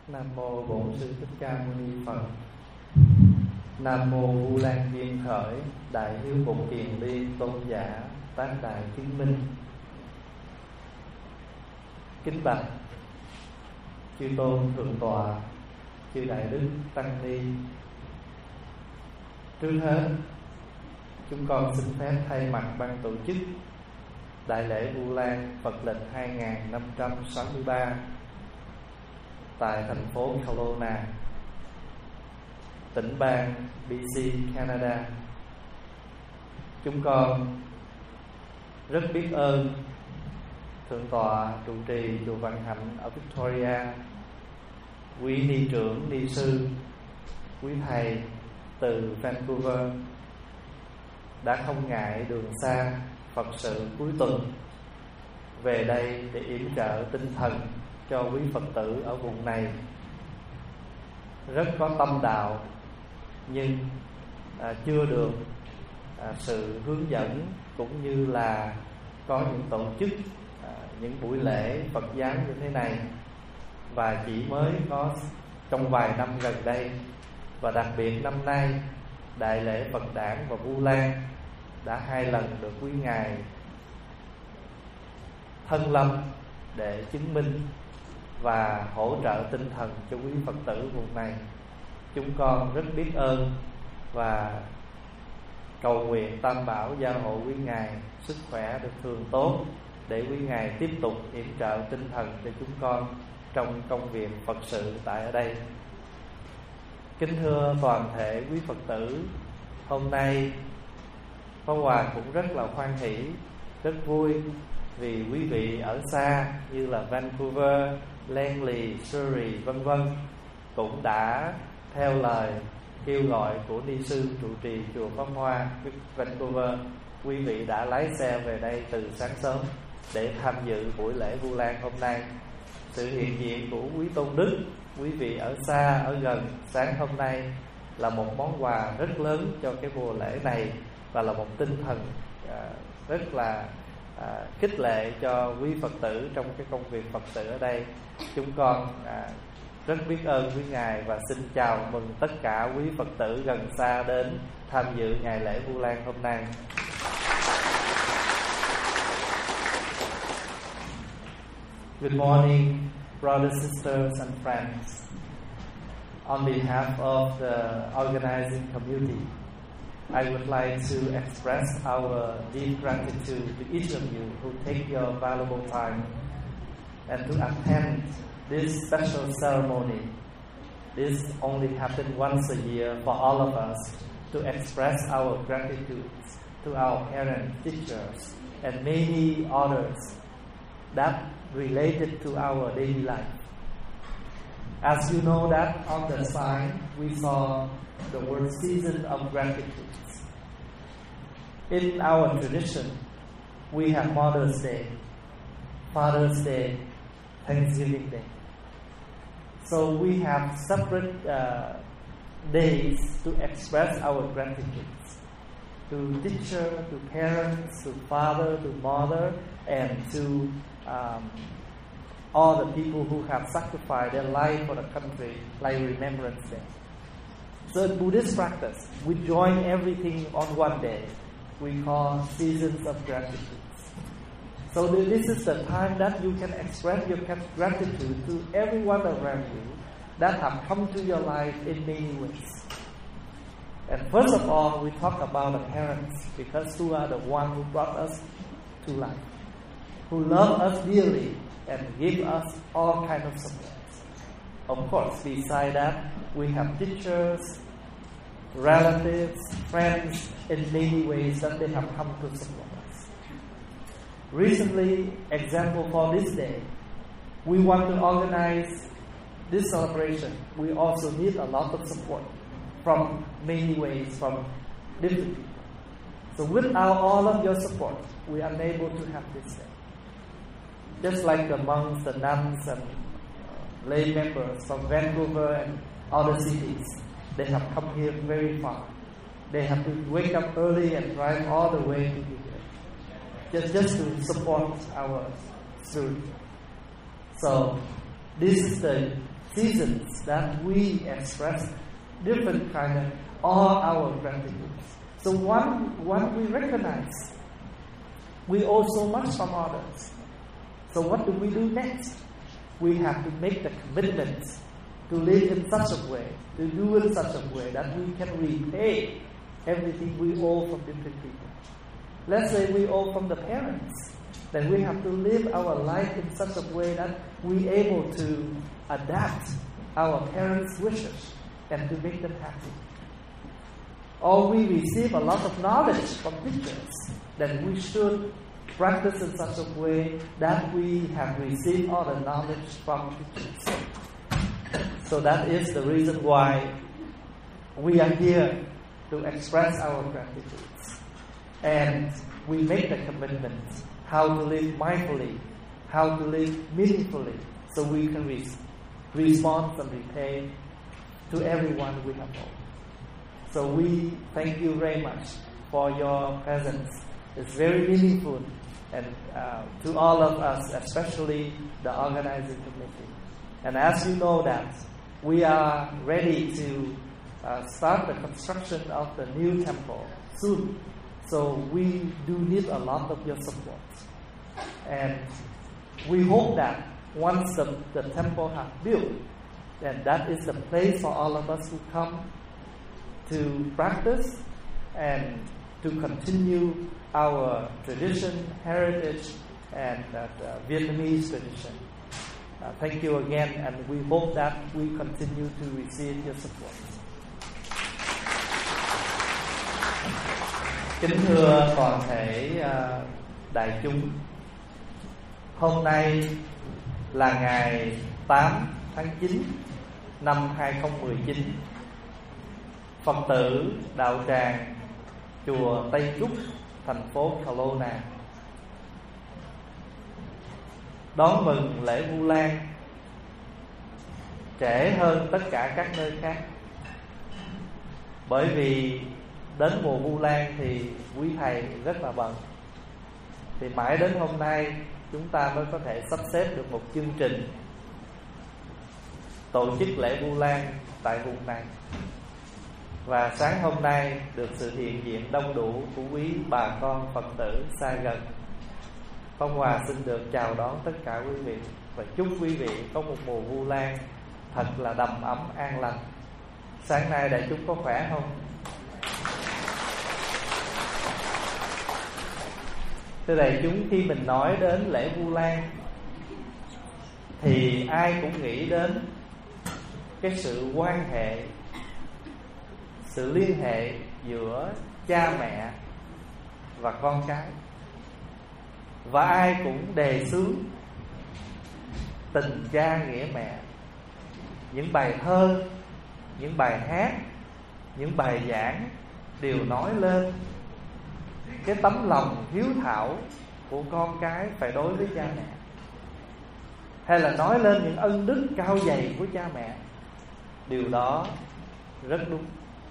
Nam mô Bổn Sư Thích Ca Mâu Ni Phật. Nam mô Vu Lan Duyên Khởi, Đại Hiếu Bổn Kiền Liên Tôn giả Tác Đại Chứng Minh. Kính bạch chư tôn thượng tọa, chư đại đức tăng ni. Trước hết, chúng con xin phép thay mặt ban tổ chức Đại lễ Vu Lan Phật lịch 2563 tại thành phố Kelowna, tỉnh bang BC, Canada. Chúng con rất biết ơn Thượng tọa trụ trì chùa Vạn Hạnh ở Victoria, quý ni trưởng, ni sư, quý thầy từ Vancouver đã không ngại đường xa Phật sự cuối tuần về đây để yểm trợ tinh thần cho quý Phật tử ở vùng này. Rất có tâm đạo nhưng chưa được sự hướng dẫn, cũng như là có những tổ chức những buổi lễ Phật giáo như thế này, và chỉ mới có trong vài năm gần đây, và đặc biệt năm nay Đại lễ Phật Đản và Vu Lan đã 2 lần được quý ngài thân lâm để chứng minh và hỗ trợ tinh thần cho quý Phật tử vùng này. Chúng con rất biết ơn và cầu nguyện Tam Bảo gia hộ quý ngài sức khỏe được thường tốt, để quý ngài tiếp tục yểm trợ tinh thần cho chúng con trong công việc Phật sự tại ở đây. Kính thưa toàn thể quý Phật tử, hôm nay Pháp Hòa cũng rất là hoan hỷ, rất vui vì quý vị ở xa như là Vancouver, Langley, Surrey vân vân cũng đã theo lời kêu gọi của ni sư trụ trì chùa Pháp Hoa Vancouver. Quý vị đã lái xe về đây từ sáng sớm để tham dự buổi lễ Vu Lan hôm nay. Sự hiện diện của quý tôn đức, quý vị ở xa ở gần sáng hôm nay là một món quà rất lớn cho cái mùa lễ này, và là một tinh thần rất là khích lệ cho quý Phật tử trong cái công việc Phật sự ở đây. Chúng con rất biết ơn quý ngài và xin chào mừng tất cả quý Phật tử gần xa đến tham dự ngày lễ Vu Lan hôm nay. Good morning, brothers, sisters and friends. On behalf of the organizing community, I would like to express our deep gratitude to each of you who take your valuable time and to attend this special ceremony. This only happens once a year for all of us to express our gratitude to our parents, teachers, and many others that related to our daily life. As you know that on the sign we saw the word season of gratitude. In our tradition, we have Mother's Day, Father's Day, Thanksgiving Day. So we have separate days to express our gratitude to teacher, to parents, to father, to mother, and to all the people who have sacrificed their life for the country, like Remembrance Day. So in Buddhist practice, we join everything on one day. We call seasons of gratitude. So this is the time that you can express your gratitude to everyone around you that have come to your life in many ways. And first of all, we talk about the parents, because who are the ones who brought us to life, who love us dearly and give us all kinds of support. Of course, beside that, we have teachers, relatives, friends, in many ways that they have come to support us. Recently, example for this day, we want to organize this celebration. We also need a lot of support from many ways, from different people. So without all of your support, we are unable to have this day. Just like the monks, the nuns, and lay members from Vancouver and other cities, they have come here very far. They have to wake up early and drive all the way to be here, just to support our students. So this is the seasons that we express different kind of all our gratitude. So one we recognize we owe so much from others. So what do we do next? We have to make the commitment to live in such a way, to do in such a way that we can repay everything we owe from different people. Let's say we owe from the parents, then we have to live our life in such a way that we're able to adapt our parents' wishes and to make them happy. Or we receive a lot of knowledge from teachers, then we should practice in such a way that we have received all the knowledge from teachers. So that is the reason why we are here, to express our gratitude. And we make the commitment how to live mindfully, how to live meaningfully, so we can respond and repay to everyone we have known. So we thank you very much for your presence. It's very meaningful, and to all of us, especially the organizing committee. And as you know that we are ready to start the construction of the new temple soon. So we do need a lot of your support. And we hope that once the temple has built, then that is the place for all of us who come to practice and to continue our tradition, heritage, and Vietnamese tradition. Thank you again, and we hope that we continue to receive your support. Kính thưa toàn thể đại chúng, hôm nay là ngày 8 tháng 9 năm 2019. Phật tử đạo tràng chùa Tây Trúc, thành phố Kelowna đón mừng lễ Vu Lan trễ hơn tất cả các nơi khác. Bởi vì đến mùa Vu Lan thì quý thầy rất là bận, thì mãi đến hôm nay chúng ta mới có thể sắp xếp được một chương trình tổ chức lễ Vu Lan tại vùng này. Và sáng hôm nay được sự hiện diện đông đủ của quý bà con Phật tử xa gần, Phong Hòa xin được chào đón tất cả quý vị và chúc quý vị có một mùa Vu Lan thật là đầm ấm an lành. Sáng nay đại chúng có khỏe không? Thưa đại chúng, khi mình nói đến lễ Vu Lan thì ai cũng nghĩ đến cái sự quan hệ, sự liên hệ giữa cha mẹ và con cái. Và ai cũng đề xướng tình cha nghĩa mẹ. Những bài thơ, những bài hát, những bài giảng đều nói lên cái tấm lòng hiếu thảo của con cái phải đối với cha mẹ, hay là nói lên những ân đức cao dày của cha mẹ. Điều đó rất đúng.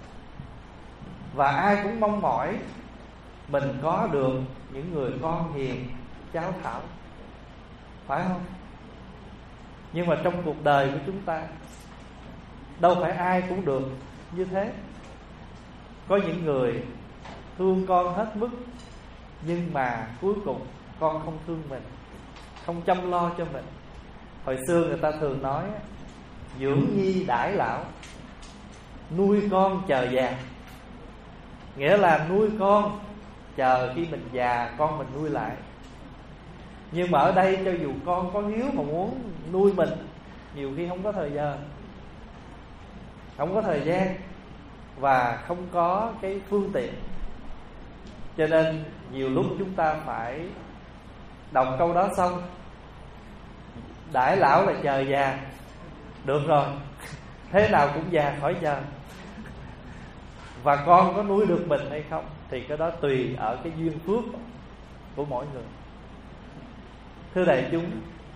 Và ai cũng mong mỏi mình có được những người con hiền, cháu thảo, phải không? Nhưng mà trong cuộc đời của chúng ta đâu phải ai cũng được như thế. Có những người thương con hết mức, nhưng mà cuối cùng con không thương mình, không chăm lo cho mình. Hồi xưa người ta thường nói dưỡng nhi đãi lão, nuôi con chờ già. Nghĩa là nuôi con chờ khi mình già con mình nuôi lại. Nhưng mà ở đây cho dù con có hiếu mà muốn nuôi mình, nhiều khi không có thời giờ, không có thời gian và không có cái phương tiện. Cho nên nhiều lúc chúng ta phải đọc câu đó xong, đãi lão là chờ già. Được rồi, thế nào cũng già khỏi chờ. Và con có nuôi được mình hay không thì cái đó tùy ở cái duyên phước của mỗi người. Thưa đại chúng,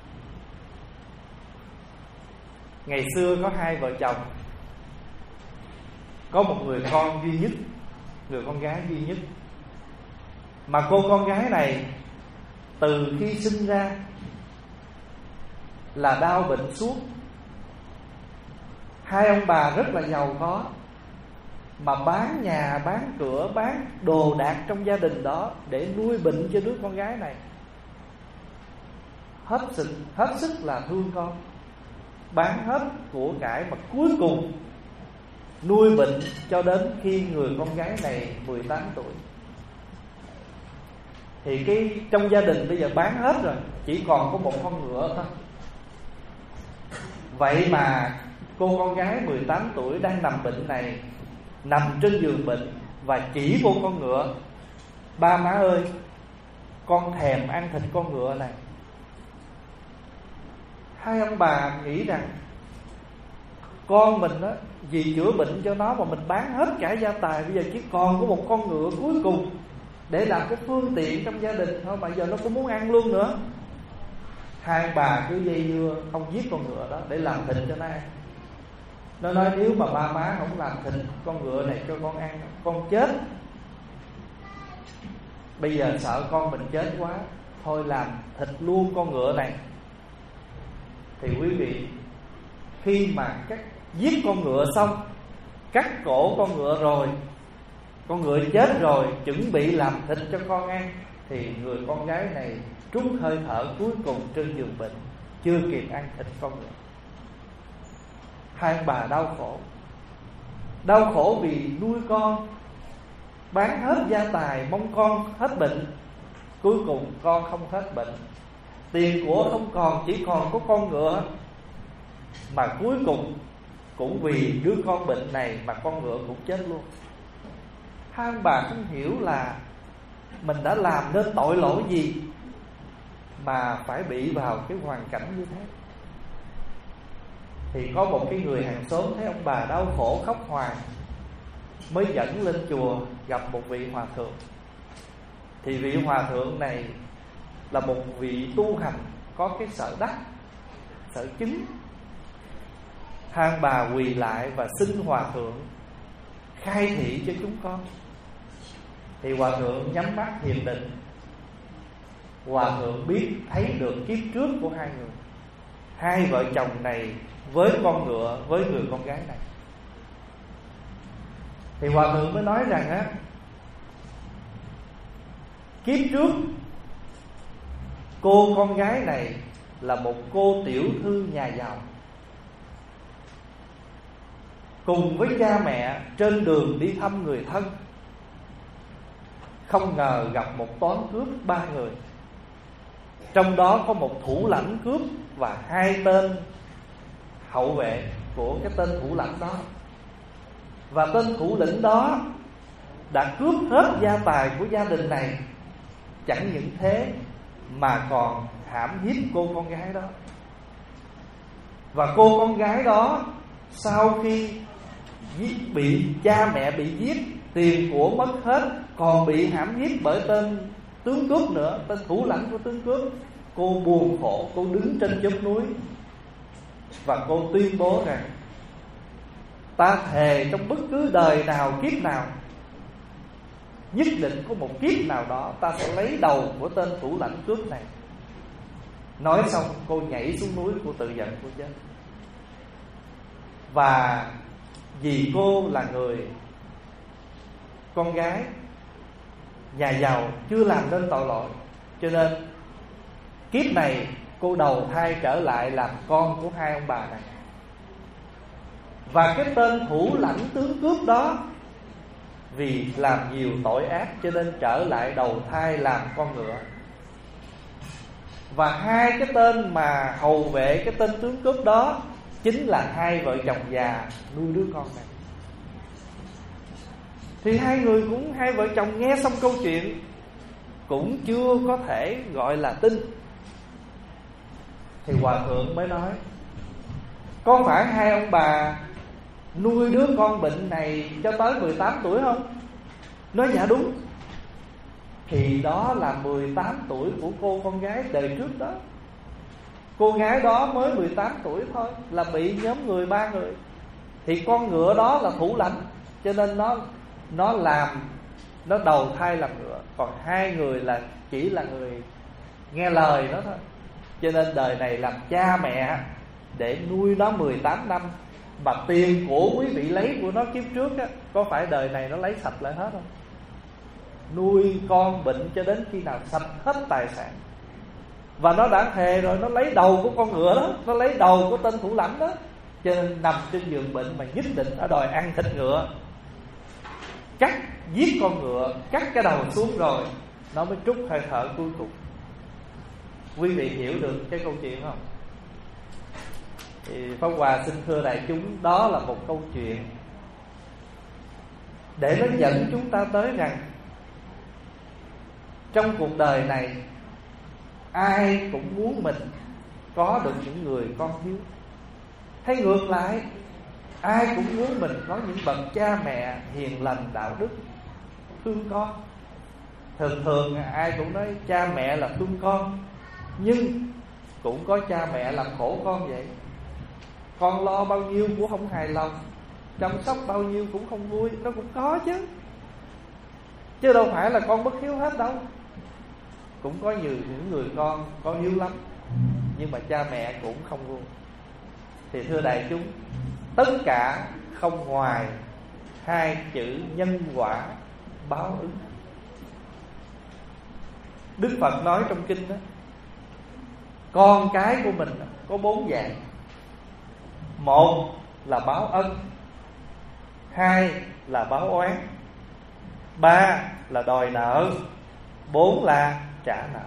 ngày xưa có hai vợ chồng, có một người con duy nhất, người con gái duy nhất. Mà cô con gái này từ khi sinh ra là đau bệnh suốt, Hai ông bà rất là giàu có, mà bán nhà, bán cửa, bán đồ đạc trong gia đình đó để nuôi bệnh cho đứa con gái này. Hết sức là thương con, bán hết của cải, mà cuối cùng nuôi bệnh cho đến khi người con gái này 18 tuổi. Thì trong gia đình bây giờ bán hết rồi, chỉ còn có một con ngựa thôi. Vậy mà cô con gái 18 tuổi đang nằm bệnh này, nằm trên giường bệnh, và chỉ vô con ngựa: ba má ơi, con thèm ăn thịt con ngựa này. Hai ông bà nghĩ rằng con mình đó, vì chữa bệnh cho nó mà mình bán hết cả gia tài, bây giờ chỉ còn có một con ngựa cuối cùng để làm cái phương tiện trong gia đình thôi, mà giờ nó cũng muốn ăn luôn nữa. Hai ông bà cứ dây dưa không giết con ngựa đó để làm thịt cho nó ăn. Nó nói nếu mà ba má không làm thịt con ngựa này cho con ăn, con chết. Bây giờ sợ con mình chết quá, thôi làm thịt luôn con ngựa này. Thì quý vị, khi mà giết con ngựa xong, cắt cổ con ngựa rồi, con ngựa chết rồi, chuẩn bị làm thịt cho con ăn, thì người con gái này trút hơi thở cuối cùng trên giường bệnh, chưa kịp ăn thịt con ngựa. Hai ông bà đau khổ vì nuôi con, bán hết gia tài mong con hết bệnh. Cuối cùng con không hết bệnh, tiền của không còn, chỉ còn có con ngựa. Mà cuối cùng cũng vì đứa con bệnh này mà con ngựa cũng chết luôn. Hai ông bà không hiểu là mình đã làm nên tội lỗi gì mà phải bị vào cái hoàn cảnh như thế. Thì có một cái người hàng xóm thấy ông bà đau khổ khóc hoài, mới dẫn lên chùa gặp một vị hòa thượng. Thì vị hòa thượng này là một vị tu hành có cái sở đắc, sở chứng. Hai ông bà quỳ lại và xin hòa thượng khai thị cho chúng con. Thì hòa thượng nhắm mắt thiền định. Hòa thượng biết thấy được kiếp trước của hai người, hai vợ chồng này với con ngựa, với người con gái này. Thì hòa thượng mới nói rằng á, kiếp trước cô con gái này là một cô tiểu thư nhà giàu, cùng với cha mẹ trên đường đi thăm người thân, không ngờ gặp một toán cướp 3 người. Trong đó có một thủ lãnh cướp và 2 tên hậu vệ của cái tên thủ lãnh đó. Và tên thủ lĩnh đó đã cướp hết gia tài của gia đình này. Chẳng những thế mà còn hãm hiếp cô con gái đó. Và cô con gái đó sau khi bị cha mẹ bị giết, tiền của mất hết, còn bị hãm hiếp bởi tên tướng cướp nữa, tên thủ lãnh của tướng cướp. Cô buồn khổ, cô đứng trên chóp núi và cô tuyên bố rằng: ta thề trong bất cứ đời nào, kiếp nào, nhất định có một kiếp nào đó ta sẽ lấy đầu của tên thủ lãnh cướp này. Nói xong cô nhảy xuống núi, cô tự giận cô chết. Và vì cô là người con gái nhà giàu, chưa làm nên tội lỗi, cho nên kiếp này cô đầu thai trở lại làm con của hai ông bà này. Và cái tên thủ lãnh tướng cướp đó vì làm nhiều tội ác cho nên trở lại đầu thai làm con ngựa. Và 2 cái tên mà hầu vệ cái tên tướng cướp đó chính là 2 vợ chồng già nuôi đứa con này. Thì hai vợ chồng nghe xong câu chuyện cũng chưa có thể gọi là tin. Thì hòa thượng mới nói: có phải hai ông bà nuôi đứa con bệnh này cho tới 18 tuổi không? Nói dạ đúng. Thì đó là 18 tuổi của cô con gái đời trước đó. Cô gái đó mới 18 tuổi thôi là bị nhóm người 3 người. Thì con ngựa đó là thủ lãnh, cho nên nó đầu thai làm ngựa. Còn 2 người là chỉ là người nghe lời nó thôi. Cho nên đời này làm cha mẹ để nuôi nó 18 năm, mà tiền của quý vị lấy của nó kiếp trước á, có phải đời này nó lấy sạch lại hết không? Nuôi con bệnh cho đến khi nào sạch hết tài sản. Và nó đã thề rồi, nó lấy đầu của con ngựa đó, nó lấy đầu của tên thủ lãnh đó. Cho nên nằm trên giường bệnh mà nhất định nó đòi ăn thịt ngựa. Giết con ngựa, cắt cái đầu xuống rồi nó mới trút hơi thở cuối cùng. Quý vị hiểu được cái câu chuyện không? Thì Pháp Hòa xin thưa đại chúng, đó là một câu chuyện để nó dẫn chúng ta tới rằng trong cuộc đời này ai cũng muốn mình có được những người con hiếu. Hay ngược lại, ai cũng muốn mình có những bậc cha mẹ hiền lành đạo đức, thương con. Thường ai cũng nói cha mẹ là thương con, nhưng cũng có cha mẹ làm khổ con vậy. Con lo bao nhiêu cũng không hài lòng, chăm sóc bao nhiêu cũng không vui. Nó cũng có chứ đâu phải là con bất hiếu hết đâu. Cũng có những người con hiếu lắm, nhưng mà cha mẹ cũng không vui. Thì thưa đại chúng, tất cả không ngoài hai chữ nhân quả báo ứng. Đức Phật nói trong kinh đó, con cái của mình có 4 dạng. Một là báo ân, 2 là báo oán, 3 là đòi nợ, 4 là trả nợ.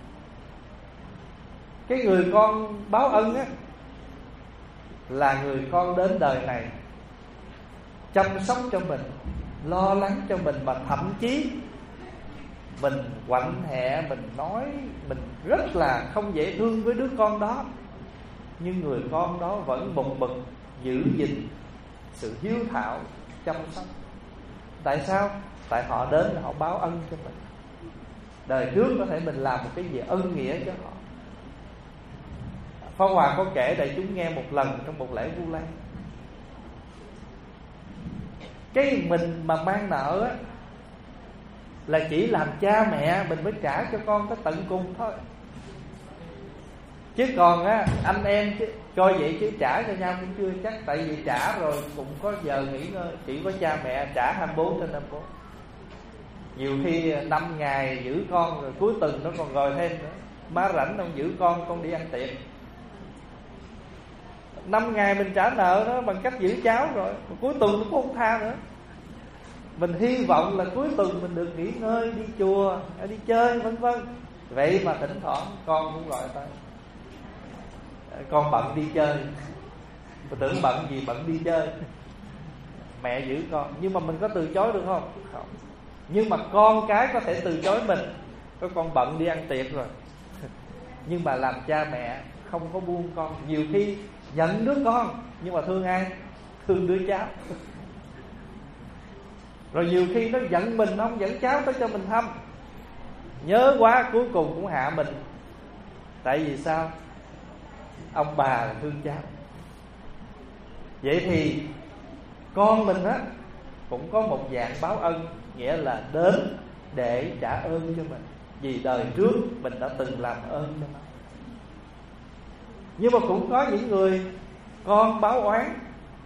Cái người con báo ân á là người con đến đời này chăm sóc cho mình, lo lắng cho mình, mà thậm chí mình quạnh hẹ, mình nói mình rất là không dễ thương với đứa con đó, nhưng người con đó vẫn một mực giữ gìn sự hiếu thảo, chăm sóc. Tại sao? Tại họ đến họ báo ân cho mình. Đời trước có thể mình làm một cái gì ân nghĩa cho họ. Pháp Hòa có kể đại chúng nghe một lần trong một lễ Vu Lan. Cái mình mà mang nợ á là chỉ làm cha mẹ mình mới trả cho con tới tận cùng thôi. Chứ còn á anh em coi vậy chứ trả cho nhau cũng chưa chắc. Tại vì trả rồi cũng có giờ nghỉ ngơi. Chỉ có cha mẹ trả 24/24. Nhiều khi 5 ngày giữ con rồi cuối tuần nó còn gọi thêm nữa. Má rảnh không giữ con đi ăn tiệc. 5 ngày mình trả nợ nó bằng cách giữ cháu rồi, mà cuối tuần nó cũng không tha nữa. Mình hy vọng là cuối tuần mình được nghỉ ngơi, đi chùa, đi chơi vân vân. Vậy mà thỉnh thoảng con cũng gọi tới, con bận đi chơi. Mình tưởng bận gì, bận đi chơi. Mẹ giữ con. Nhưng mà mình có từ chối được không? Không. Nhưng mà con cái có thể từ chối mình. Có con bận đi ăn tiệc rồi. Nhưng mà làm cha mẹ không có buông con. Nhiều khi giận đứa con, nhưng mà thương ai? Thương đứa cháu. Rồi nhiều khi nó giận mình, nó không dẫn cháu tới cho mình thăm. Nhớ quá cuối cùng cũng hạ mình. Tại vì sao? Ông bà là thương cháu. Vậy thì con mình á cũng có một dạng báo ân, nghĩa là đến để trả ơn cho mình, vì đời trước mình đã từng làm ơn cho nó. Nhưng mà cũng có những người con báo oán,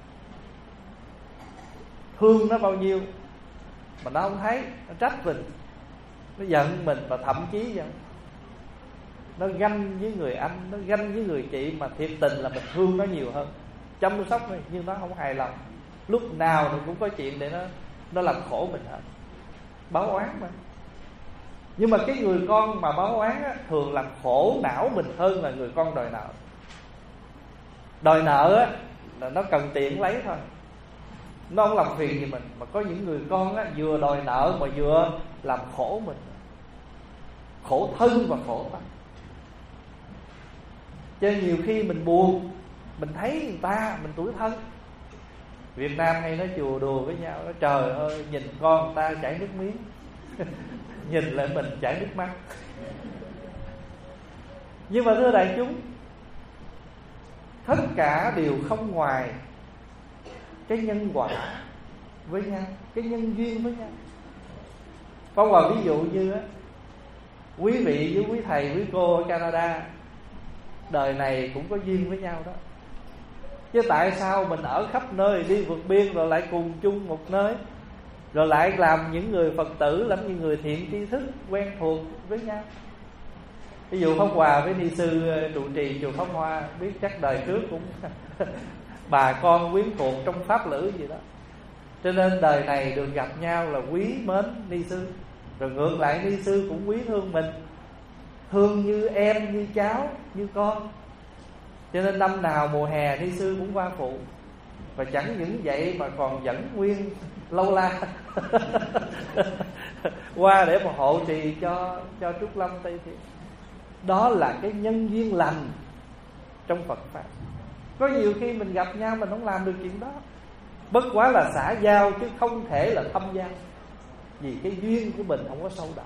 thương nó bao nhiêu mà nó không thấy, nó trách mình, nó giận mình, và thậm chí vậy, nó ganh với người anh, nó ganh với người chị, mà thiệt tình là mình thương nó nhiều hơn, chăm sóc nó, nhưng nó không hài lòng. Lúc nào nó cũng có chuyện để nó làm khổ mình hết. Báo oán mà. Nhưng mà cái người con mà báo oán á, thường làm khổ não mình hơn là người con đòi nợ. Đòi nợ á là nó cần tiền lấy thôi, nó không làm phiền gì mình. Mà có những người con á, vừa đòi nợ mà vừa làm khổ mình, khổ thân và khổ tâm. Cho nên nhiều khi mình buồn, mình thấy người ta, mình tủi thân. Việt Nam hay nói chùa đùa với nhau, nói trời ơi, nhìn con người ta chảy nước miếng nhìn lại mình chảy nước mắt. Nhưng mà thưa đại chúng, tất cả đều không ngoài cái nhân quả với nhau, cái nhân duyên với nhau. Có một ví dụ như á, quý vị với quý thầy, quý cô ở Canada đời này cũng có duyên với nhau đó. Chứ tại sao mình ở khắp nơi, đi vượt biên rồi lại cùng chung một nơi, rồi lại làm những người Phật tử, làm những người thiện tri thức quen thuộc với nhau. Ví dụ Pháp Hòa với ni sư trụ trì chùa Pháp Hoa, biết chắc đời trước cũng bà con quyến thuộc trong pháp lữ gì đó, cho nên đời này được gặp nhau là quý mến ni sư. Rồi ngược lại ni sư cũng quý thương mình, thương như em, như cháu, như con. Cho nên năm nào mùa hè ni sư cũng qua phụ. Và chẳng những vậy mà còn dẫn nguyên lâu la qua để mà hộ trì cho Trúc Lâm Tây Thiên. Đó là cái nhân duyên lành trong Phật Pháp. Có nhiều khi mình gặp nhau mình không làm được chuyện đó, bất quá là xã giao chứ không thể là thâm giao, vì cái duyên của mình không có sâu đậm.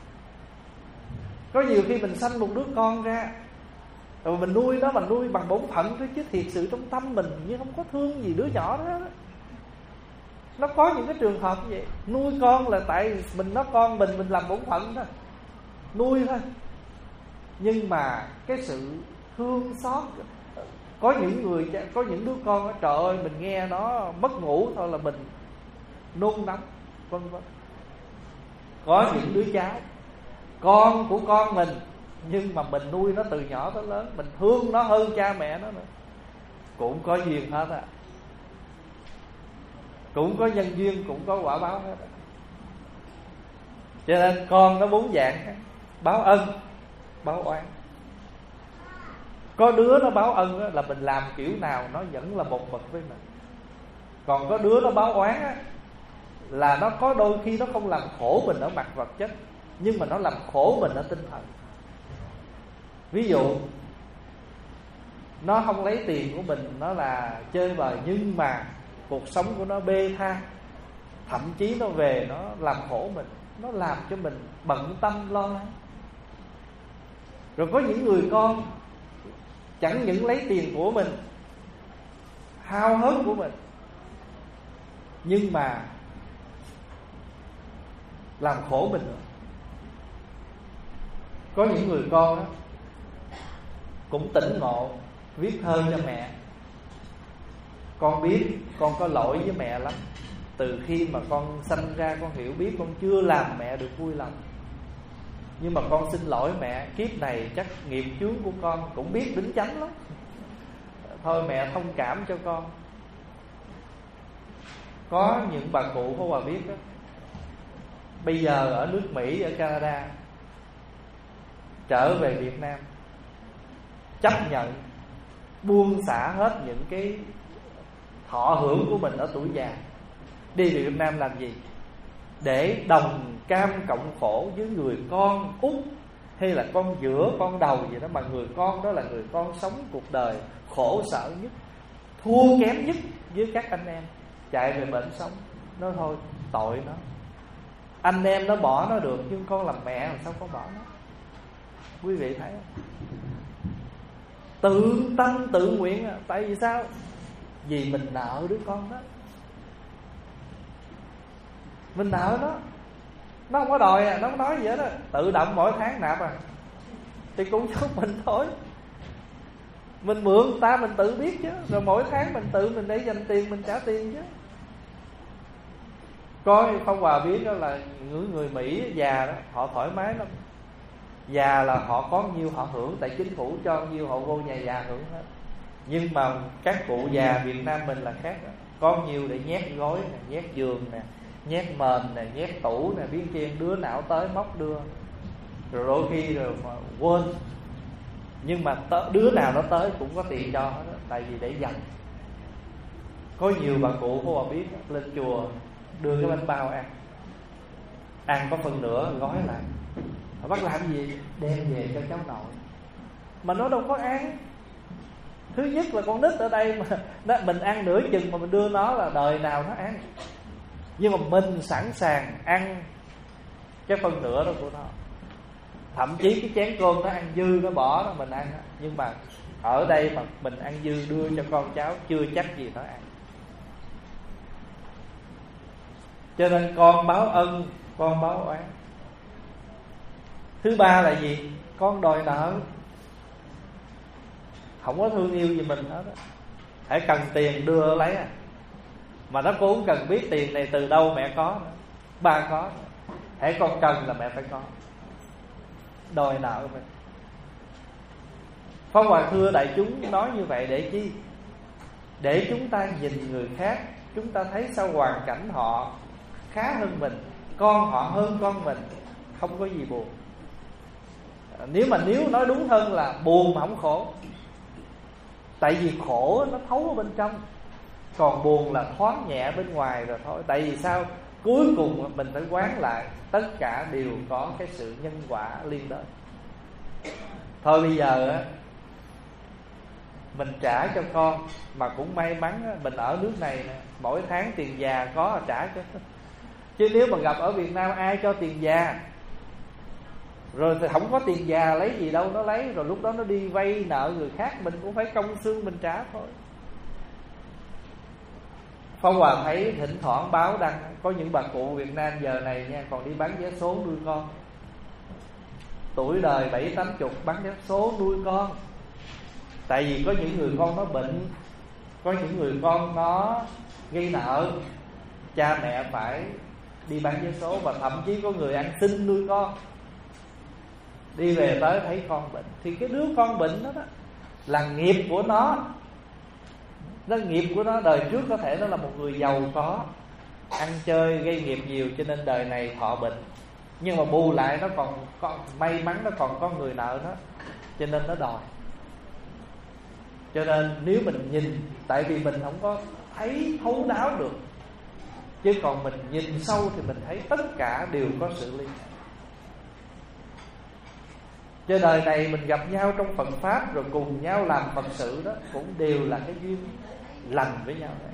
Có nhiều khi mình sanh một đứa con ra, rồi mình nuôi nó, mình nuôi bằng bổn phận thôi, chứ thiệt sự trong tâm mình như không có thương gì đứa nhỏ đó. Nó có những cái trường hợp như vậy. Nuôi con là tại mình nó con mình làm bổn phận thôi, nuôi thôi. Nhưng mà cái sự thương xót, có những đứa con đó, trời ơi, mình nghe nó mất ngủ thôi là mình nôn nóng, vân vân. Có những đứa cháu con của con mình, nhưng mà mình nuôi nó từ nhỏ tới lớn, mình thương nó hơn cha mẹ nó nữa. Cũng có duyên hết á, cũng có nhân duyên, cũng có quả báo hết á. Cho nên con nó bốn dạng: báo ân, báo oán. Có đứa nó báo ân á, là mình làm kiểu nào nó vẫn là một mực với mình. Còn có đứa nó báo oán á, là nó có đôi khi nó không làm khổ mình ở mặt vật chất, nhưng mà nó làm khổ mình ở tinh thần. Ví dụ nó không lấy tiền của mình, nó là chơi bời, nhưng mà cuộc sống của nó bê tha, thậm chí nó về nó làm khổ mình, nó làm cho mình bận tâm lo lắng. Rồi có những người con chẳng những lấy tiền của mình, hao hớt của mình, nhưng mà làm khổ mình nữa. Có những người con đó cũng tỉnh ngộ, viết thơ cho mẹ: con biết con có lỗi với mẹ lắm. Từ khi mà con sanh ra con hiểu biết con chưa làm mẹ được vui lòng, nhưng mà con xin lỗi mẹ, kiếp này chắc nghiệp chướng của con cũng biết đính chánh lắm, thôi mẹ thông cảm cho con. Có những bà cụ Pháp Hòa biết đó, bây giờ ở nước Mỹ, ở Canada, trở về Việt Nam, chấp nhận buông xả hết những cái thọ hưởng của mình ở tuổi già, đi về Việt Nam làm gì? Để đồng cam cộng khổ với người con út hay là con giữa, con đầu gì đó, mà người con đó là người con sống cuộc đời khổ sở nhất, thua kém nhất với các anh em, chạy về bệnh sống. Nó thôi, tội nó. Anh em nó bỏ nó được, nhưng con làm mẹ làm sao con bỏ nó? Quý vị thấy không? Tự tâm tự nguyện. Tại vì sao? Vì mình nợ đứa con đó, mình nợ nó không có đòi nó không nói gì hết đó, tự động mỗi tháng nạp thì cũng giúp mình thôi. Mình mượn ta mình tự biết chứ, rồi mỗi tháng mình tự mình để dành tiền mình trả tiền chứ. Coi Pháp Hòa biết đó là những người Mỹ già đó, họ thoải mái lắm. Già là họ có nhiêu họ hưởng, tại chính phủ cho nhiêu họ vô nhà già hưởng hết. Nhưng mà các cụ già Việt Nam mình là khác đó. Có nhiều để nhét gối nè, nhét giường nè, nhét mền nè, nhét tủ nè, biến chiên đứa nào tới móc đưa. Rồi đôi khi rồi mà quên. Nhưng mà đứa nào nó tới cũng có tiền cho hết đó, tại vì để dành. Có nhiều bà cụ Pháp Hòa biết đó, lên chùa đưa cái bánh bao ăn có phần nửa gói lại. Họ bắt làm gì? Đem về cho cháu nội. Mà nó đâu có ăn. Thứ nhất là con nít ở đây mà mình ăn nửa chừng mà mình đưa nó là đời nào nó ăn. Nhưng mà mình sẵn sàng ăn cái phần nửa đó của nó. Thậm chí cái chén cơm nó ăn dư nó bỏ nó mình ăn. Nhưng mà ở đây mà mình ăn dư đưa cho con cháu chưa chắc gì nó ăn. Cho nên con báo ân, con báo oán. Thứ ba là gì? Con đòi nợ, không có thương yêu gì mình hết á. hãy cần tiền đưa lấy à. Mà nó cũng không cần biết tiền này từ đâu mẹ có nữa, ba có nữa. Hãy con cần là mẹ phải có, đòi nợ mình. Pháp Hòa thưa đại chúng nói như vậy để chi? Để chúng ta nhìn người khác, chúng ta thấy sao hoàn cảnh họ khá hơn mình, con họ hơn con mình, không có gì buồn. Nếu nói đúng hơn là buồn mà không khổ. Tại vì khổ nó thấu ở bên trong, còn buồn là thoáng nhẹ bên ngoài rồi thôi. Tại vì sao? Cuối cùng mình phải quán lại tất cả đều có cái sự nhân quả liên đới. Thôi bây giờ á, mình trả cho con. Mà cũng may mắn mình ở nước này nè, mỗi tháng tiền già có là trả cho. Chứ nếu mà gặp ở Việt Nam ai cho tiền già, rồi thì không có tiền già lấy gì đâu nó lấy, rồi lúc đó nó đi vay nợ người khác, mình cũng phải công xương mình trả thôi. Pháp Hòa thấy thỉnh thoảng báo đăng có những bà cụ Việt Nam giờ này nha, còn đi bán vé số nuôi con. Tuổi đời 70-80 bán vé số nuôi con. Tại vì có những người con nó bệnh, có những người con nó gây nợ, cha mẹ phải đi bán vé số. Và thậm chí có người ăn xin nuôi con. Đi về tới thấy con bệnh, thì cái đứa con bệnh đó, là nghiệp của nó. Nó nghiệp của nó đời trước có thể nó là một người giàu có, ăn chơi gây nghiệp nhiều, cho nên đời này thọ bệnh. Nhưng mà bù lại nó còn may mắn, nó còn có người nợ nó, cho nên nó đòi. Cho nên nếu mình nhìn, tại vì mình không có thấy thấu đáo được, chứ còn mình nhìn sâu thì mình thấy tất cả đều có sự liên hệ. Cho đời này mình gặp nhau trong Phật Pháp, rồi cùng nhau làm Phật sự đó, cũng đều là cái duyên lành với nhau này.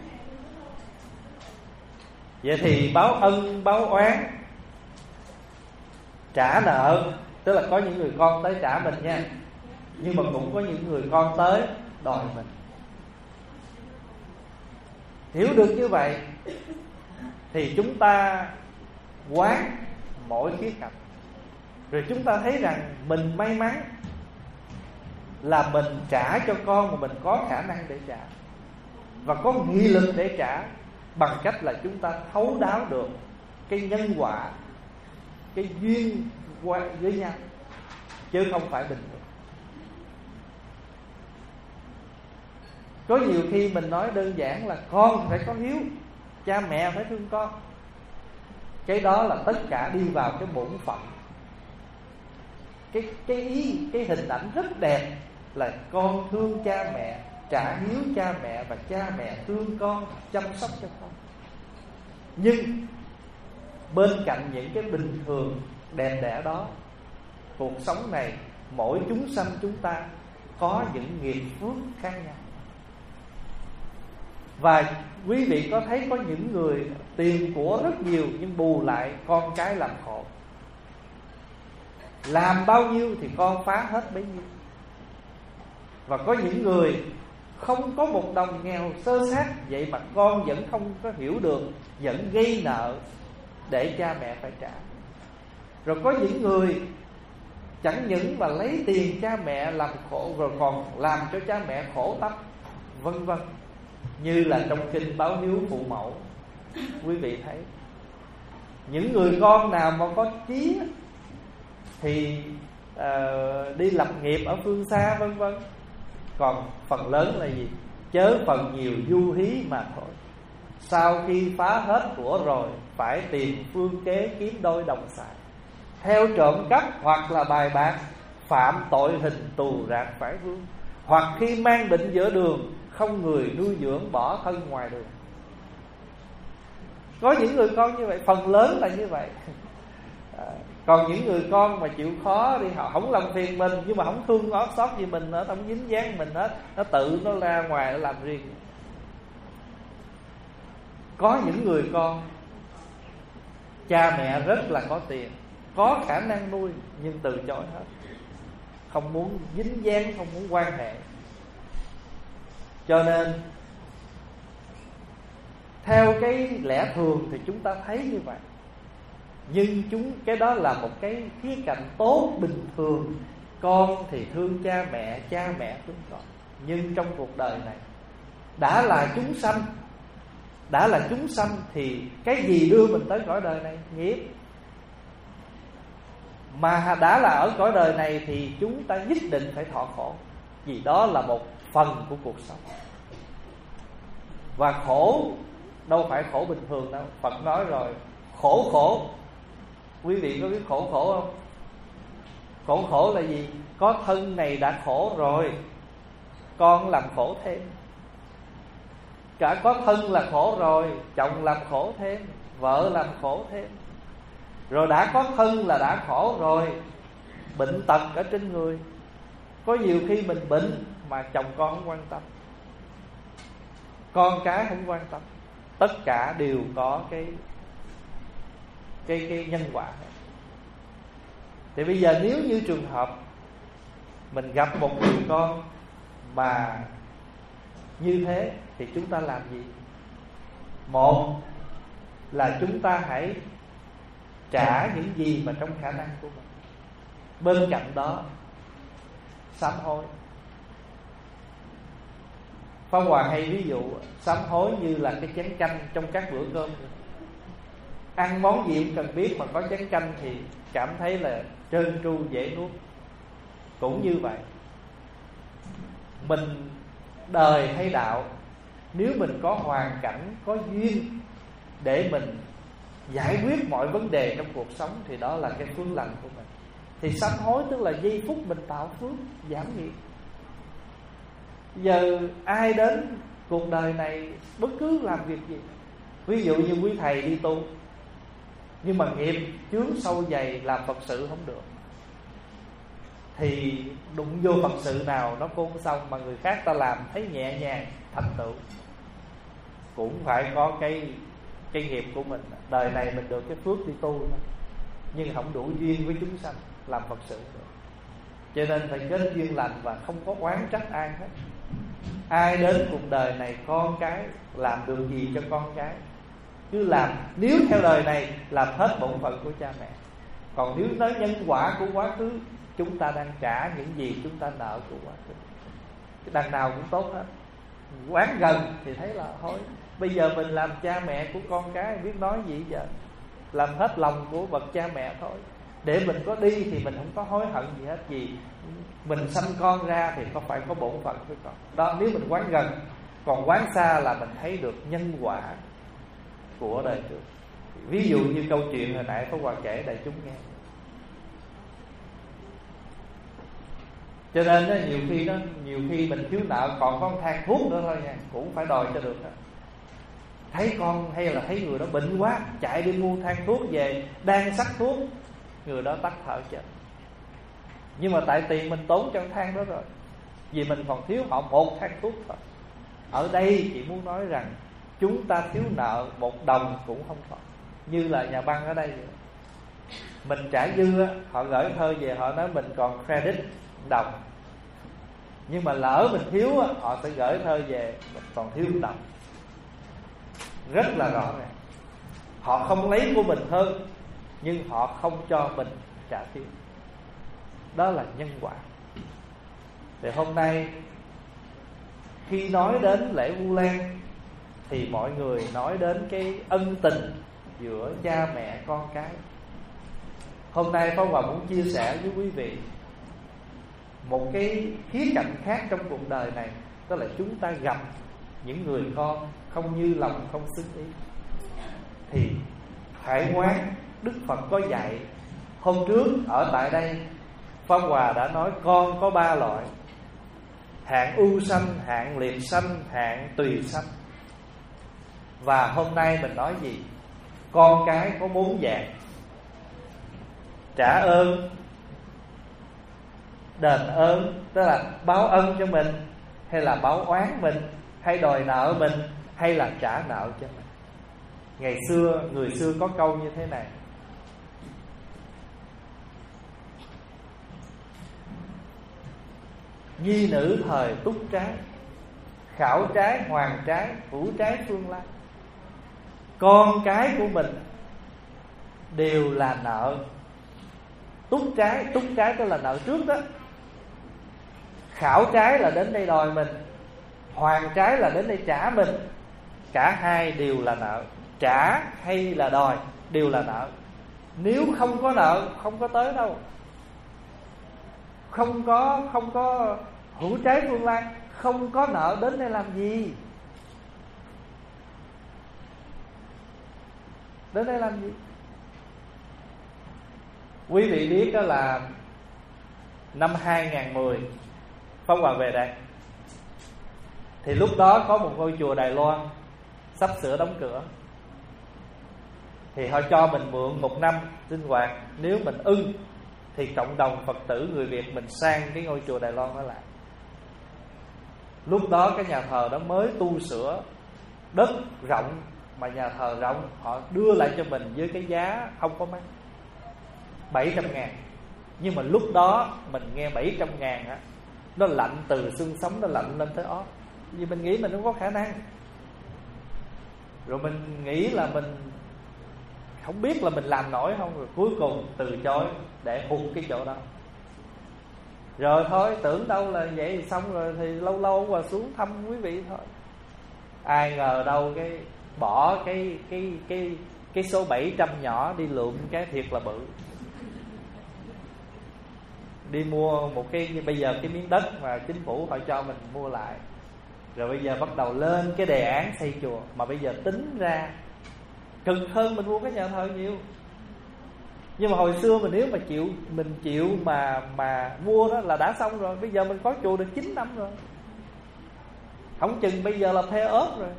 Vậy thì báo ân báo oán, trả nợ, tức là có những người con tới trả mình nha, nhưng mà cũng có những người con tới đòi mình. Hiểu được như vậy thì chúng ta quán mỗi khía cạnh, rồi chúng ta thấy rằng mình may mắn là mình trả cho con mà mình có khả năng để trả, và có nghị lực để trả, bằng cách là chúng ta thấu đáo được cái nhân quả, cái duyên với nhau, chứ không phải bình thường. Có nhiều khi mình nói đơn giản là con phải có hiếu, cha mẹ phải thương con. Cái đó là tất cả đi vào cái bổn phận. Cái hình ảnh rất đẹp là con thương cha mẹ, trả hiếu cha mẹ, và cha mẹ thương con, chăm sóc cho con. Nhưng bên cạnh những cái bình thường đẹp đẽ đó, cuộc sống này mỗi chúng sanh chúng ta có những nghiệp phước khác nhau. Và quý vị có thấy có những người tiền của rất nhiều, nhưng bù lại con cái làm khổ. Làm bao nhiêu thì con phá hết bấy nhiêu. Và có những người không có một đồng nghèo sơ sát, vậy mà con vẫn không có hiểu được, vẫn gây nợ để cha mẹ phải trả. Rồi có những người chẳng những mà lấy tiền cha mẹ làm khổ, rồi còn làm cho cha mẹ khổ tâm, vân vân. Như là trong kinh báo hiếu phụ mẫu, quý vị thấy những người con nào mà có chí thì đi lập nghiệp ở phương xa, vân vân. Còn phần lớn là gì? Chớ phần nhiều du hí mà thôi. Sau khi phá hết của rồi, phải tìm phương kế kiếm đôi đồng xài. Theo trộm cắp hoặc là bài bạc, phạm tội hình tù rạc phải vương. Hoặc khi mang bệnh giữa đường, không người nuôi dưỡng bỏ thân ngoài đường. Có những người con như vậy, phần lớn là như vậy. Còn những người con mà chịu khó đi, họ không làm phiền mình, nhưng mà không thương xót gì mình nữa, không dính dáng mình hết, nó tự nó ra ngoài nó làm riêng. Có những người con cha mẹ rất là có tiền, có khả năng nuôi, nhưng từ chối hết, không muốn dính dáng, không muốn quan hệ. Cho nên theo cái lẽ thường thì chúng ta thấy như vậy. Nhưng cái đó là một cái khía cạnh tốt bình thường. Con thì thương cha mẹ thương con. Nhưng trong cuộc đời này Đã là chúng sanh, đã là chúng sanh thì cái gì đưa mình tới cõi đời này? Nghiệp. Mà đã là ở cõi đời này thì chúng ta nhất định phải thọ khổ, vì đó là một phần của cuộc sống. Và khổ đâu phải khổ bình thường đâu. Phật nói rồi, khổ. Quý vị có biết khổ không? Khổ là gì? Có thân này đã khổ rồi, con làm khổ thêm. Cả có thân là khổ rồi, chồng làm khổ thêm, vợ làm khổ thêm. Rồi đã có thân là đã khổ rồi, bệnh tật ở trên người. Có nhiều khi mình bệnh mà chồng con không quan tâm, con cái không quan tâm. Tất cả đều có cái nhân quả. Thì bây giờ nếu như trường hợp mình gặp một người con mà như thế thì chúng ta làm gì? Một là chúng ta hãy trả những gì mà trong khả năng của mình. Bên cạnh đó sám hối. Pháp Hòa hay ví dụ sám hối như là cái chén canh trong các bữa cơm. Ăn món gì cũng cần biết, mà có chén canh thì cảm thấy là trơn tru dễ nuốt. Cũng như vậy, mình đời hay đạo, nếu mình có hoàn cảnh, có duyên để mình giải quyết mọi vấn đề trong cuộc sống thì đó là cái phước lành của mình. Thì sám hối tức là giây phút mình tạo phước, giảm nghiệp. Giờ ai đến cuộc đời này bất cứ làm việc gì, ví dụ như quý thầy đi tu, nhưng mà nghiệp chướng sâu dày làm Phật sự không được, thì đụng vô Phật sự nào nó cũng không xong, mà người khác ta làm thấy nhẹ nhàng thành tựu. Cũng phải có cái nghiệp của mình. Đời này mình được cái phước đi tu đó, nhưng không đủ duyên với chúng sanh làm Phật sự được. Cho nên phải kết duyên lành và không có oán trách ai hết. Ai đến cuộc đời này con cái làm được gì cho con cái, cứ làm. Nếu theo đời này làm hết bổn phận của cha mẹ. Còn nếu nói nhân quả của quá khứ, chúng ta đang trả những gì chúng ta nợ của quá khứ. Đằng nào cũng tốt hết. Quán gần thì thấy là thôi, bây giờ mình làm cha mẹ của con cái biết nói gì giờ. Làm hết lòng của bậc cha mẹ thôi. Để mình có đi thì mình không có hối hận gì hết. Gì mình sanh con ra thì có phải có bổn phận với con. Đó, nếu mình quán gần. Còn quán xa là mình thấy được nhân quả của đời trước. Ví dụ như câu chuyện hồi nãy Pháp Hòa kể đại chúng nghe. Cho nên nhiều khi mình thiếu nợ còn có than thuốc nữa thôi nha, cũng phải đòi cho được đó. Thấy con hay là thấy người đó bệnh quá, chạy đi mua than thuốc về, đang sắc thuốc, người đó tắt thở chết. Nhưng mà tại tiền mình tốn trong than đó rồi, vì mình còn thiếu họ một than thuốc thôi. Ở đây chị muốn nói rằng chúng ta thiếu nợ một đồng cũng không còn. Như là nhà băng ở đây vậy. Mình trả dư, họ gửi thơ về họ nói mình còn credit đồng. Nhưng mà lỡ mình thiếu, họ sẽ gửi thơ về mình còn thiếu đồng. Rất là rõ ràng. Họ không lấy của mình hơn, nhưng họ không cho mình trả thiếu. Đó là nhân quả. Thì hôm nay khi nói đến lễ Vu Lan thì mọi người nói đến cái ân tình giữa cha mẹ con cái. Hôm nay Pháp Hòa muốn chia sẻ với quý vị một cái khía cạnh khác trong cuộc đời này. Đó là chúng ta gặp những người con không như lòng, không xứng ý, thì hãy quán. Đức Phật có dạy. Hôm trước ở tại đây Pháp Hòa đã nói con có 3 loại: hạng ưu sanh, hạng liệt sanh, hạng tùy sanh. Và hôm nay mình nói gì? Con cái có 4 dạng: trả ơn, đền ơn, tức là báo ân cho mình, hay là báo oán mình, hay đòi nợ mình, hay là trả nợ cho mình. Ngày xưa, người xưa có câu như thế này: nhi nữ thời túc trái, khảo trái hoàng trái, hữu trái phương lai. Con cái của mình đều là nợ. Túc trái tức là nợ trước đó. Khảo trái là đến đây đòi mình. Hoàn trái là đến đây trả mình. Cả hai đều là nợ. Trả hay là đòi đều là nợ. Nếu không có nợ không có tới đâu. Không có hữu trái phương lan, không có nợ đến đây làm gì? Đến đây làm gì? Quý vị biết đó là năm 2010 Pháp Hòa về đây, thì lúc đó có một ngôi chùa Đài Loan sắp sửa đóng cửa. Thì họ cho mình mượn 1 năm sinh hoạt. Nếu mình ưng thì cộng đồng Phật tử người Việt mình sang cái ngôi chùa Đài Loan đó lại. Lúc đó cái nhà thờ đó mới tu sửa, đất rộng mà nhà thờ rộng, họ đưa lại cho mình với cái giá không có mắc, 700.000. Nhưng mà lúc đó mình nghe 700.000 á, nó lạnh từ xương sống, nó lạnh lên tới ót. Vì mình nghĩ mình không có khả năng. Rồi mình nghĩ là mình không biết là mình làm nổi không. Rồi cuối cùng từ chối để hụt cái chỗ đó. Rồi thôi tưởng đâu là vậy thì xong rồi, thì lâu lâu qua xuống thăm quý vị thôi. Ai ngờ đâu cái bỏ cái số 700 nhỏ đi lượm cái thiệt là bự. Đi mua một cái, bây giờ cái miếng đất mà chính phủ họ cho mình mua lại. Rồi bây giờ bắt đầu lên cái đề án xây chùa. Mà bây giờ tính ra cực hơn mình mua cái nhà thờ nhiều. Nhưng mà hồi xưa nếu mà mình chịu mà mua đó là đã xong rồi. Bây giờ mình có chùa được 9 năm rồi. Không chừng bây giờ là thuê ớt rồi.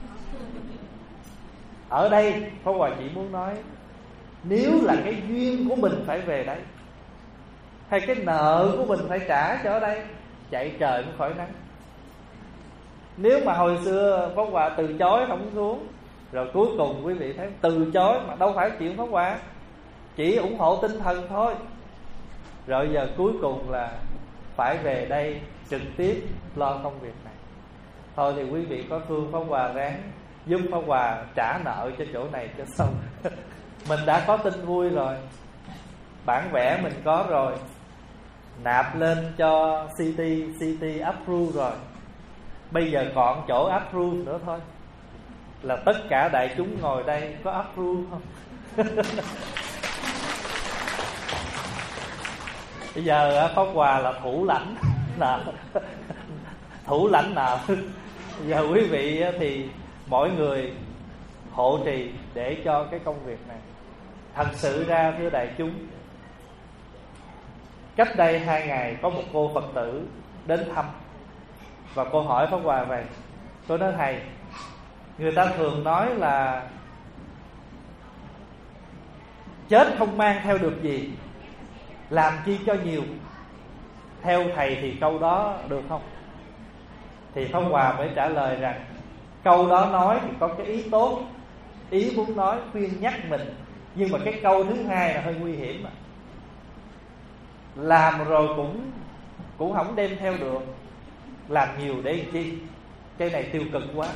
Ở đây Pháp Hòa chỉ muốn nói, nếu là cái duyên của mình phải về đây, hay cái nợ của mình phải trả cho ở đây, chạy trời cũng khỏi nắng. Nếu mà hồi xưa Pháp Hòa từ chối không xuống, rồi cuối cùng quý vị thấy từ chối mà đâu phải chuyện Pháp Hòa, chỉ ủng hộ tinh thần thôi. Rồi giờ cuối cùng là phải về đây trực tiếp lo công việc này. Thôi thì quý vị có thương Pháp Hòa ráng giúp Pháp Hòa trả nợ cho chỗ này cho xong. Mình đã có tin vui rồi, bản vẽ mình có rồi, nạp lên cho City approve rồi. Bây giờ còn chỗ approve nữa thôi, là tất cả đại chúng ngồi đây có approve không? Bây giờ Pháp Hòa là thủ lãnh nợ. Thủ lãnh nợ. Giờ quý vị thì mỗi người hộ trì để cho cái công việc này. Thật sự ra thưa đại chúng, cách đây 2 ngày có một cô Phật tử đến thăm, và cô hỏi Pháp Hòa vậy. Cô nói thầy, người ta thường nói là chết không mang theo được gì, làm chi cho nhiều. Theo thầy thì câu đó được không? Thì Pháp Hòa mới trả lời rằng câu đó nói thì có cái ý tốt, ý muốn nói khuyên nhắc mình. Nhưng mà cái câu thứ hai là hơi nguy hiểm. Làm rồi cũng không đem theo được, làm nhiều để làm chi? Cái này tiêu cực quá.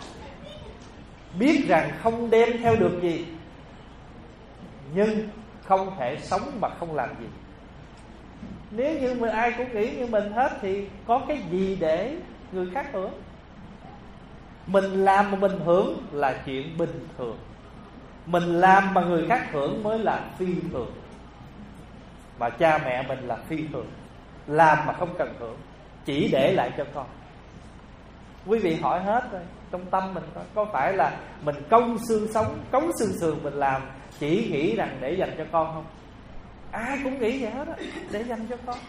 Biết rằng không đem theo được gì, nhưng không thể sống mà không làm gì. Nếu như mà ai cũng nghĩ như mình hết thì có cái gì để người khác hưởng? Mình làm mà mình hưởng là chuyện bình thường. Mình làm mà người khác hưởng mới là phi thường. Mà cha mẹ mình là phi thường, làm mà không cần hưởng, chỉ để lại cho con. Quý vị hỏi hết rồi, trong tâm mình có phải là mình công xương sống, cống xương sườn mình làm chỉ nghĩ rằng để dành cho con không? Ai cũng nghĩ vậy hết á, để dành cho con.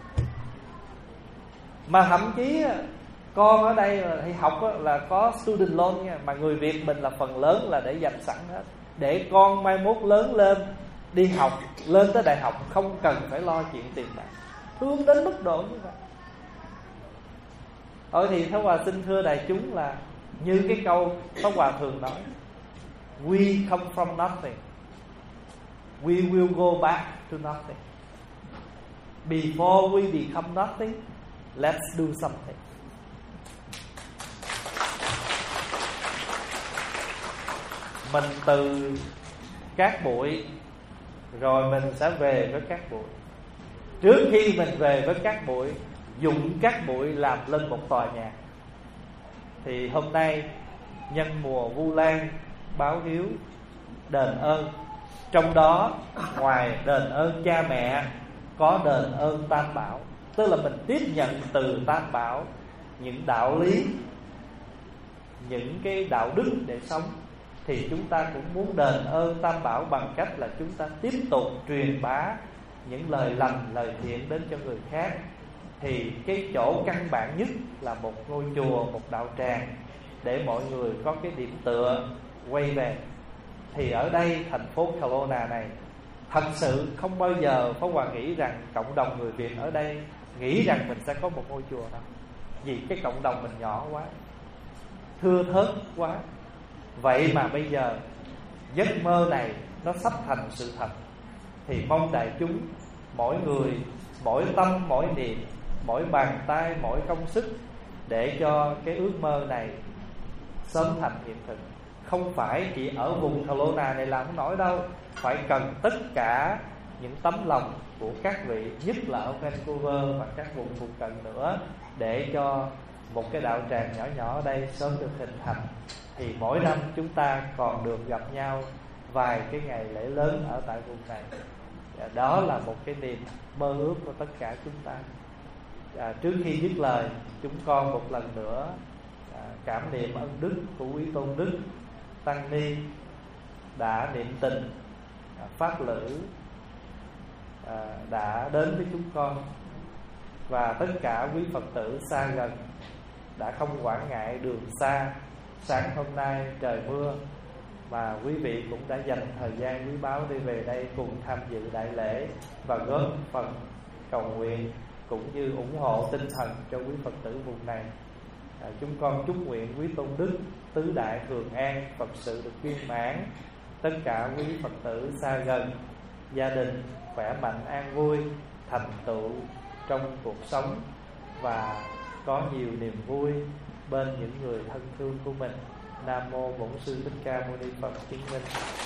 Mà thậm chí con ở đây thì học là có student loan nha, mà người Việt mình là phần lớn là để dành sẵn hết, để con mai mốt lớn lên đi học, lên tới đại học không cần phải lo chuyện tiền bạc. Thương đến mức độ như vậy. Thôi thì Pháp Hòa xin thưa đại chúng là như cái câu Pháp Hòa thường nói, we come from nothing, we will go back to nothing. Before we become nothing, let's do something. Mình từ cát bụi, rồi mình sẽ về với cát bụi. Trước khi mình về với cát bụi, dùng cát bụi làm lên một tòa nhà. Thì hôm nay nhân mùa Vu Lan báo hiếu đền ơn, trong đó ngoài đền ơn cha mẹ có đền ơn Tam Bảo. Tức là mình tiếp nhận từ Tam Bảo những đạo lý, những cái đạo đức để sống. Thì chúng ta cũng muốn đền ơn Tam Bảo bằng cách là chúng ta tiếp tục truyền bá những lời lành, lời thiện đến cho người khác. Thì cái chỗ căn bản nhất là một ngôi chùa, một đạo tràng, để mọi người có cái điểm tựa quay về. Thì ở đây thành phố Kelowna này, thật sự không bao giờ Pháp Hòa nghĩ rằng cộng đồng người Việt ở đây nghĩ rằng mình sẽ có một ngôi chùa đâu. Vì cái cộng đồng mình nhỏ quá, thưa thớt quá. Vậy mà bây giờ giấc mơ này nó sắp thành sự thật. Thì mong đại chúng, mỗi người, mỗi tâm, mỗi niệm, mỗi bàn tay, mỗi công sức, để cho cái ước mơ này sớm thành hiện thực. Không phải chỉ ở vùng Kelowna này làm không nổi đâu, phải cần tất cả những tấm lòng của các vị, nhất là ở Vancouver và các vùng phụ cận nữa, để cho một cái đạo tràng nhỏ nhỏ ở đây sớm được hình thành. Thì mỗi năm chúng ta còn được gặp nhau vài cái ngày lễ lớn ở tại vùng này. Đó là một cái niềm mơ ước của tất cả chúng ta. Trước khi dứt lời, chúng con một lần nữa cảm niệm ân đức của quý tôn đức tăng ni đã niệm tình pháp lữ đã đến với chúng con, và tất cả quý Phật tử xa gần đã không quản ngại đường xa. Sáng hôm nay trời mưa mà quý vị cũng đã dành thời gian quý báu để về đây cùng tham dự đại lễ và góp phần cầu nguyện cũng như ủng hộ tinh thần cho quý Phật tử vùng này. Chúng con chúc nguyện quý tôn đức tứ đại thường an, Phật sự được viên mãn, tất cả quý Phật tử xa gần, gia đình khỏe mạnh an vui, thành tựu trong cuộc sống và có nhiều niềm vui bên những người thân thương của mình. Nam mô Bổn Sư Thích Ca Mâu Ni Phật chứng minh.